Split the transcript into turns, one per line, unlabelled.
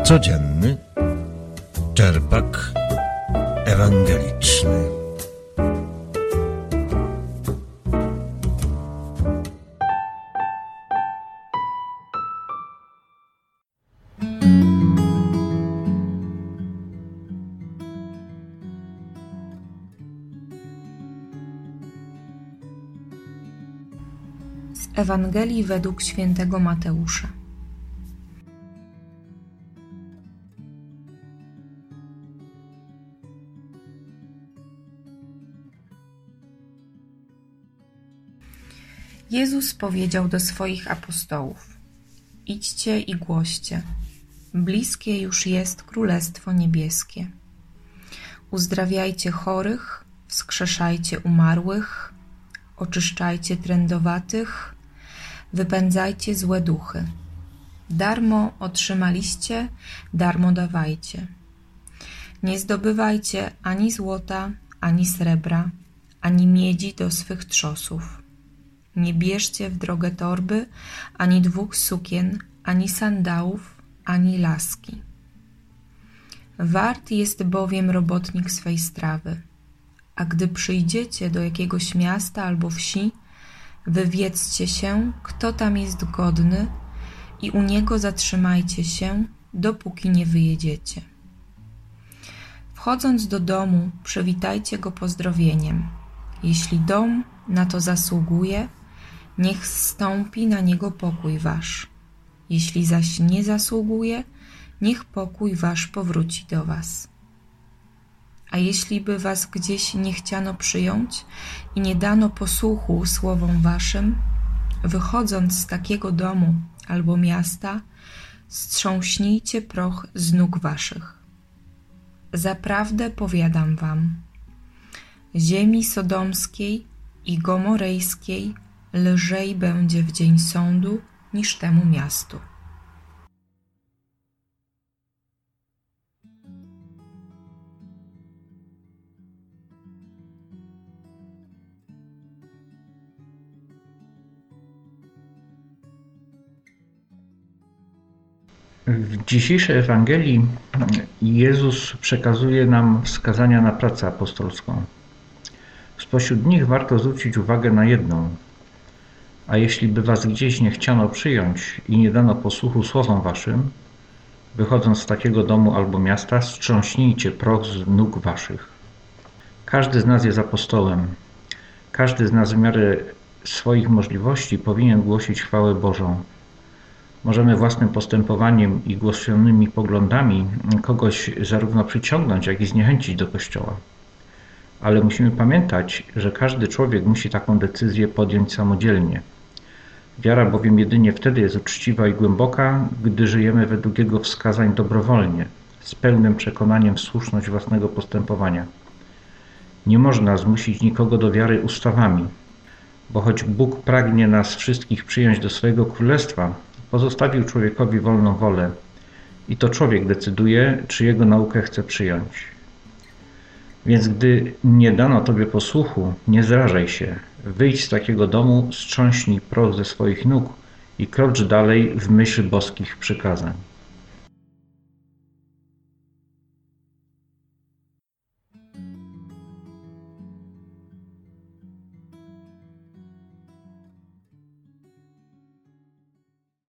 Codzienny czerpak ewangeliczny.
Z Ewangelii według świętego Mateusza. Jezus powiedział do swoich apostołów: idźcie i głoście, bliskie już jest Królestwo Niebieskie. Uzdrawiajcie chorych, wskrzeszajcie umarłych, oczyszczajcie trędowatych, wypędzajcie złe duchy. Darmo otrzymaliście, darmo dawajcie. Nie zdobywajcie ani złota, ani srebra, ani miedzi do swych trzosów. Nie bierzcie w drogę torby, ani 2 sukien, ani sandałów, ani laski. Wart jest bowiem robotnik swej strawy. A gdy przyjdziecie do jakiegoś miasta albo wsi, wywiedzcie się, kto tam jest godny, i u niego zatrzymajcie się, dopóki nie wyjedziecie. Wchodząc do domu, przywitajcie go pozdrowieniem. Jeśli dom na to zasługuje, niech zstąpi na niego pokój wasz. Jeśli zaś nie zasługuje, niech pokój wasz powróci do was. A jeśli by was gdzieś nie chciano przyjąć i nie dano posłuchu słowom waszym, wychodząc z takiego domu albo miasta, strząśnijcie proch z nóg waszych. Zaprawdę powiadam wam, ziemi sodomskiej i gomorejskiej lżej będzie w dzień sądu niż temu miastu.
W dzisiejszej Ewangelii Jezus przekazuje nam wskazania na pracę apostolską. Spośród nich warto zwrócić uwagę na jedną. A jeśli by was gdzieś nie chciano przyjąć i nie dano posłuchu słowom waszym, wychodząc z takiego domu albo miasta, strząśnijcie proch z nóg waszych. Każdy z nas jest apostołem. Każdy z nas w miarę swoich możliwości powinien głosić chwałę Bożą. Możemy własnym postępowaniem i głoszonymi poglądami kogoś zarówno przyciągnąć, jak i zniechęcić do Kościoła. Ale musimy pamiętać, że każdy człowiek musi taką decyzję podjąć samodzielnie. Wiara bowiem jedynie wtedy jest uczciwa i głęboka, gdy żyjemy według Jego wskazań dobrowolnie, z pełnym przekonaniem w słuszność własnego postępowania. Nie można zmusić nikogo do wiary ustawami, bo choć Bóg pragnie nas wszystkich przyjąć do swojego królestwa, pozostawił człowiekowi wolną wolę i to człowiek decyduje, czy jego naukę chce przyjąć. Więc gdy nie dano tobie posłuchu, nie zrażaj się, wyjdź z takiego domu, strząśnij proch ze swoich nóg i krocz dalej w myśl boskich przykazań.